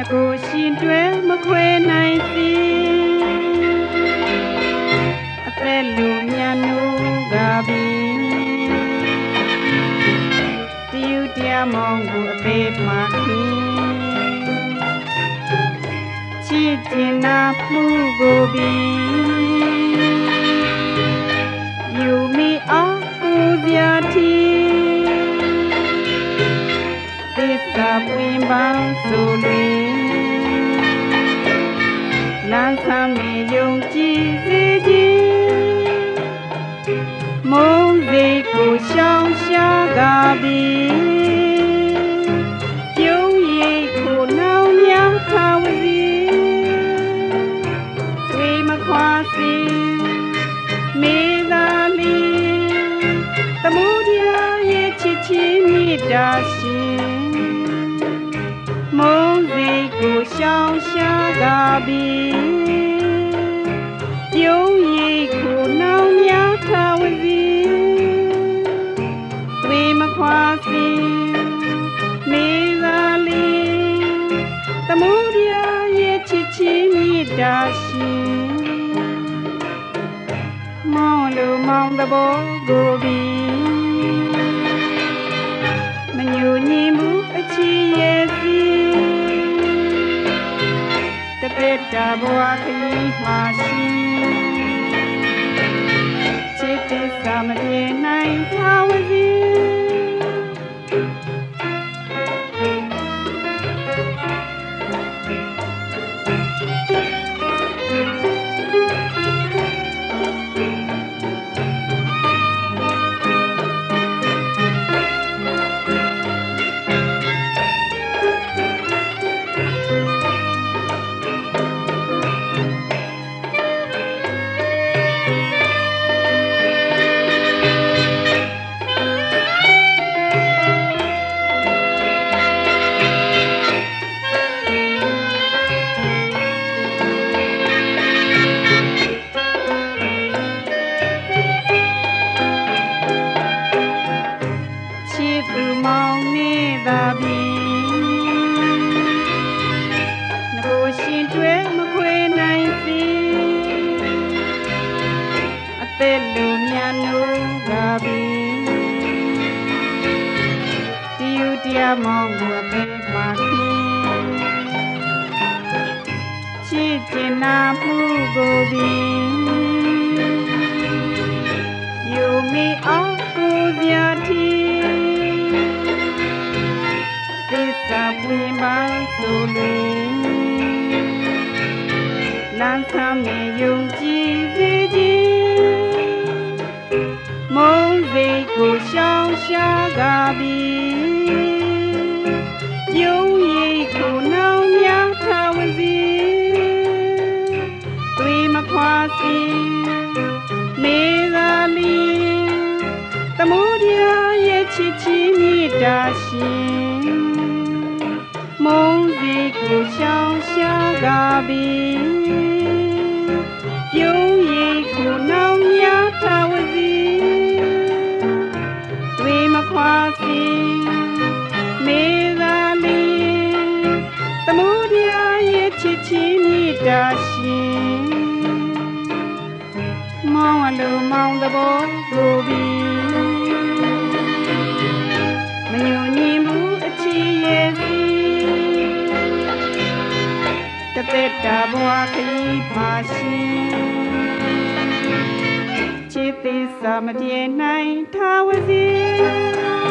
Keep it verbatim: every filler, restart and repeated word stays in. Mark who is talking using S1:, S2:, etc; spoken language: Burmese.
S1: ကိုရှင်တွဲမခွဲနိုင်စီအသက်လူမြန်နိုးကပြီတယူတရားမောင်ကိုအသေးမှခင်ချစ်ကျင်နာမှုကိုပြီယူမိအောင်ကိုပြတီသစ္စာပွင့်ပါဆိုလွင်လမ်းဆမ်းနေယုံကြည်စေခြင်းမုန်းစိတ်ကိုရှောင်ရှားကားပြီပြုံးရိပ်ကိုနောင်များထားဝစီတွေမခွာစီမေသာလီသမုဒရာရဲ့ချစ်ချင်းမေတ္တာရှင်မုန်းစိတ်ကိုရှောင်ရှားကားပြီပြုံးရိပ်ကိုနောင်များထားဝစီတွေမခွာစီမေသာလီသမုဒရာရဲ့ချစ်ချင်းမေတ္တာရှင်မောင်လူမောင်သဘောကိုပြီမညူညင်မှုအချီရဲ့စီတသက်တာဘဝခရီးမှာရှင်ချစ်သစ္စာမပြေနိုင်သာဝစီမောင်နေသာပြီငကိုရှင်တွဲမခွေနိုင်စီအသက်လူမြန်နိုးကပြီဒီယူတရားမောင်ကိုအသေးမှခင်ချစ်ကျင်နာမှုကိုပြီယူမိအောင်ကိုပြတီသစ္စာပွင့်ပါဆိုလွင်လမ်းဆမ်းနေယုံကြည်စေခြင်းမုန်းစိတ်ကိုရှောင်ရှားကားပြီပြုံးရိပ်ကိုနောင်များထားဝစီတွေမခွာစီမေသာလီသမုဒရာရဲ့ချစ်ချင်းမေတ္တာရှင်မုန်းစိတ်ကိုရှောင်ရှားကားပြီပြုံးရိပ်ကိုနောင်များထားဝစီတွေမခွာစီမေသာလီသမုဒရာရဲ့ချစ်ချင်းမေတ္တာရှင်မောင်အလိုမောင်သဘောကိုပြီမညူညင်ဘူးအချီရဲ့စီတသက်တာဘဝခရီးမှာရှင်ချစ်သစ္စာမပြေနိုင်သာဝစီ